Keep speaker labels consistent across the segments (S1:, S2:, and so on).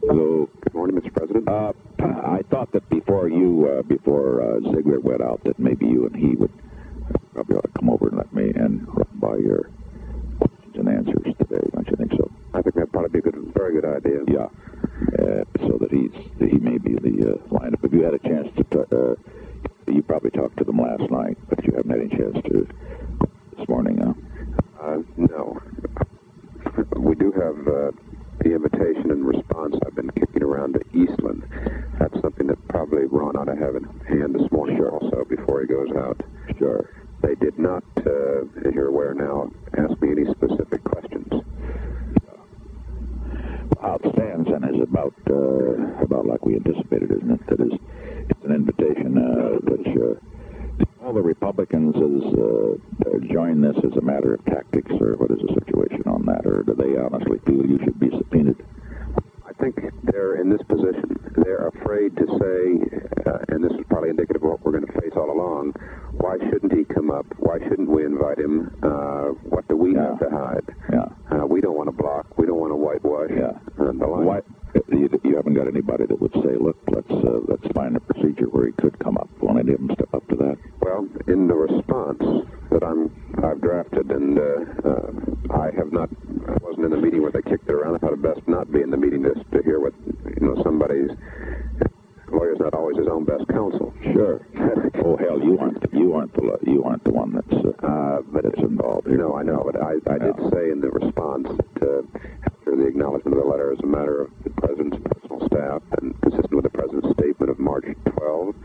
S1: Hello.
S2: Good morning, Mr. President.
S1: I thought that before Ziegler went out, that maybe you and he would probably ought to come over and let me and run by your questions and answers today. Don't you think so?
S2: I think that'd probably be a very good idea.
S1: Yeah. So that he may be the lineup. If you had a chance to, you probably talked to them last night, but you haven't had any chance to this morning, huh?
S2: No. We do have the invitation and response I've been kicking around to Eastland. That's something that probably Ron ought to have in hand this morning also before he goes out.
S1: Sure.
S2: They did not, as you're aware now, ask me any specific questions.
S1: How it stands then is about like we anticipated, isn't it? That is, it's an invitation which all the Republicans join this as a matter of tactics, or what is the situation on that, or do they honestly feel you should be subpoenaed?
S2: I think they're in this position. They're afraid to say, and this is probably indicative of what we're going to face all along, why shouldn't he come up? Why shouldn't we invite him? What do we have to hide?
S1: Yeah.
S2: We don't want to block. We don't want to whitewash.
S1: Yeah.
S2: And the like.
S1: Why, you haven't got anybody that would say, look, let's find a procedure where he could come up. Won't any of them step up to that?
S2: Well, in the response that I've drafted, and I wasn't in the meeting where they kicked it around. I thought it best not be in the meeting just to hear what, somebody's lawyer's not always his own best counsel.
S1: Sure. Oh hell, you aren't the one that's involved here.
S2: No, I know, but I did say in the response that after the acknowledgement of the letter as a matter of the President's personal staff and consistent with the President's statement of March 12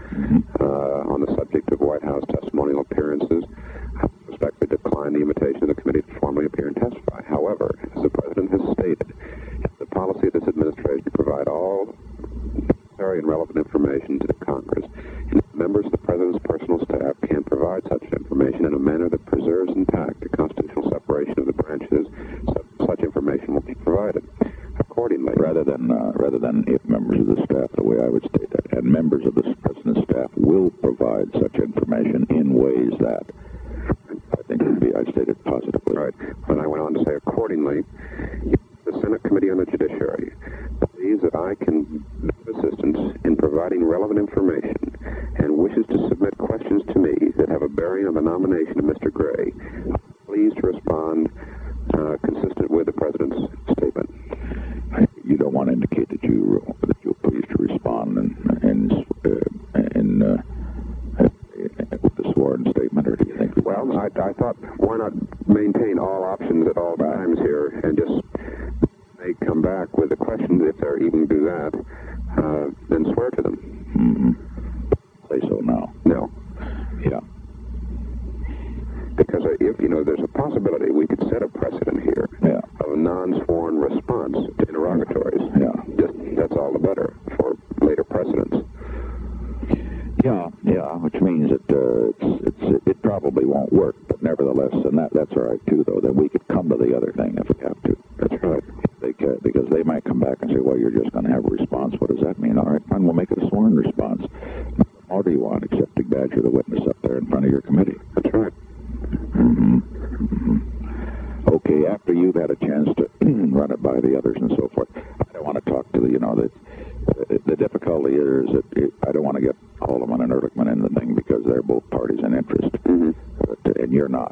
S2: on the subject of White House testimonial appearances, I respectfully decline the invitation of the committee to formally appear and testify. However, as the President has stated, it's the policy of this administration to provide all necessary and relevant information to the Congress, and if members of the President's personal staff can provide such information in a manner that preserves intact the constitutional separation of the branches, such information will be provided. Accordingly,
S1: rather than if members of the staff, the way I would state that, and members of the President's staff will provide such information in ways that I think I'd state it positively.
S2: Right. And I went on to say, accordingly, the Senate Committee on the Judiciary believes that I can give assistance in providing relevant information and wishes to submit questions to me that have a bearing on the nomination of Mr. Gray. I'm pleased to respond consistent with the President's statement.
S1: You don't want to indicate that you're pleased to respond with the sworn statement, or do you think?
S2: Well, I thought, why not maintain all options at all times here and just may come back with the questions, if they're even do that, then swear to them.
S1: Mm-hmm. Say so now.
S2: No.
S1: Yeah.
S2: Because if, there's a possibility we could set a precedent here of a non-sworn response to interrogatories.
S1: Yeah.
S2: That's all the better for later precedents.
S1: Yeah, which means that it probably won't work, but nevertheless, and that's all right too, though, that we could come to the other thing if we have to.
S2: That's right.
S1: Because they might come back and say, well, you're just going to have a response. What does that mean? All right, fine, we'll make it a sworn response. What more do you want except to badger the witness up there in front of your committee?
S2: That's right.
S1: Mm-hmm. Mm-hmm. Okay, after you've had a chance to run it by the others and so forth, I don't want to talk to the difficulty is that I don't want to get Haldeman and Ehrlichman in the thing because they're both parties in interest, and you're not.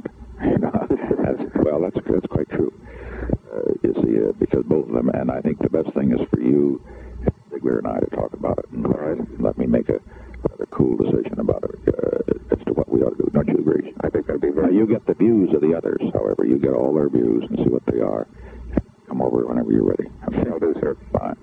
S1: That's quite true. You see, because both of them, and I think the best thing is for you, Ziegler and I, to talk about it and let me make a rather cool decision about it as to what we ought to do. Don't you agree?
S2: I think that'd be very.
S1: You get the views of the others, however. You get all their views and see what they are. Come over whenever you're ready.
S2: I'll do, sir.
S1: Fine.